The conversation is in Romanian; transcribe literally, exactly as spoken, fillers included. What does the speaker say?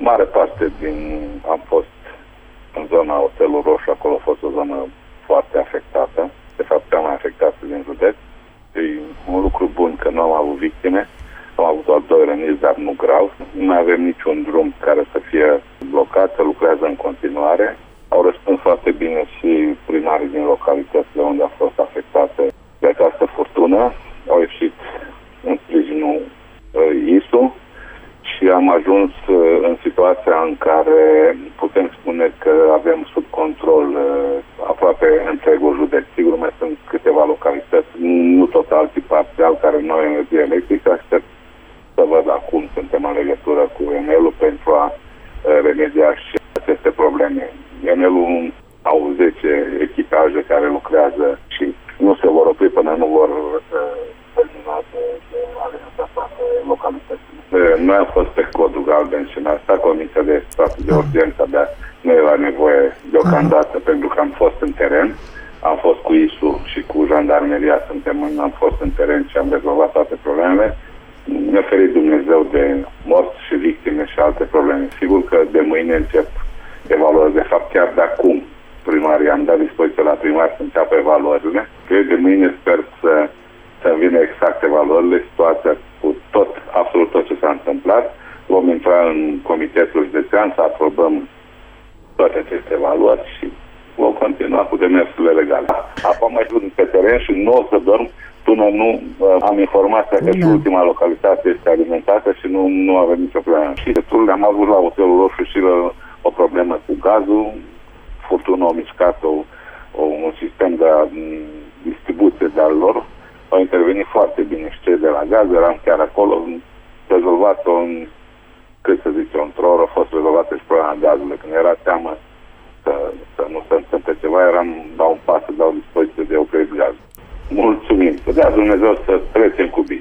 mare parte din... am fost în zona Oțelul Roșu, acolo a fost o zonă foarte afectată, de fapt cea mai afectată din județ. E un lucru bun că nu am avut victime, am avut doar doi răniți, dar nu grav. Nu mai avem niciun drum care să fie blocat, se lucrează în continuare. Au răspuns foarte bine și primarii din localitățile unde a fost afectate de această furtună. Au ieșit în sprijinul uh, I S U și am ajuns uh, în situația în care putem spune că avem sub control uh, aproape întregul județ. Sigur, mai sunt câteva localități, nu total, ci parțial, care nu au energie electrică. Aștept să văd acum, suntem în legătură cu Enel-ul pentru a uh, remedia și aceste probleme. Enel-ul au zece echipaje care lucrează și nu se vor opri până nu vor termina de toate localitățile. Noi am fost pe codul galben și în asta Comisia de Stat de Urgență, dar nu era nevoie deocamdată ah. pentru că am fost în teren. Am fost cu I S U și cu jandarmeria, suntem, am fost în teren și am rezolvat toate problemele. Mi-a ferit Dumnezeu de morți și victime și alte probleme. Sigur că de mâine încep evaluări, de fapt chiar de acum primarii am dat dispoziție la primari să înceapă evaluările. Eu de mâine sper să, să vină exact evaluările, situația cu tot, absolut tot ce s-a întâmplat. Vom intra în comitetul județean să aprobăm toate aceste evaluări și vom continua cu demersurile legale. Acum mai sunt pe teren și nu o să dorm până nu uh, am informația că și ultima localitate este alimentată și nu, nu avem nicio problemă. Și destul am avut la Oțelul Roșu și la o problemă cu gazul. Furtună a mișcat o, o, un sistem de a, distribuție de-al lor. Au intervenit foarte bine și cei de la gaz, eram chiar acolo, rezolvat-o în, cât să zice, într-o oră a fost rezolvată și problema gazului. Când era teamă să, să nu se întâmple ceva, eram la un pas să dau dispoziție de oprit gaz. Mulțumim! Să dea Dumnezeu să trecem cu bine!